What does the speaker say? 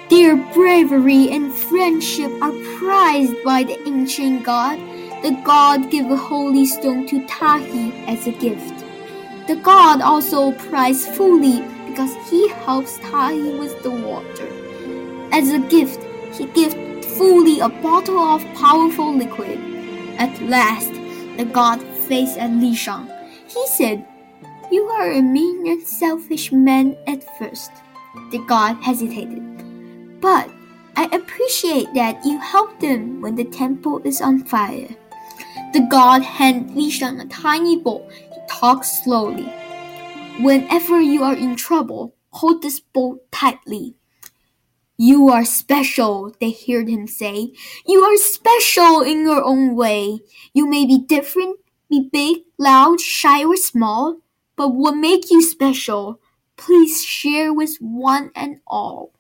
Their bravery and friendship are prized by the ancient god. The god gave a holy stone to Tahi as a gift. The god also prized Fuli because he helps Tahi with the water. As a gift, he gave Fuli a bottle of powerful liquid. At last, the god faced at Li Shang. He said, "You are a mean and selfish man at first." The god hesitated. "But I appreciate that you helped them when the temple is on fire." The god handed Li Shang a tiny bowl. He talked slowly. "Whenever you are in trouble, hold this bowl tightly." "You are special," they heard him say. "You are special in your own way. You may be different, be big, loud, shy, or small, but what makes you special? Please share with one and all."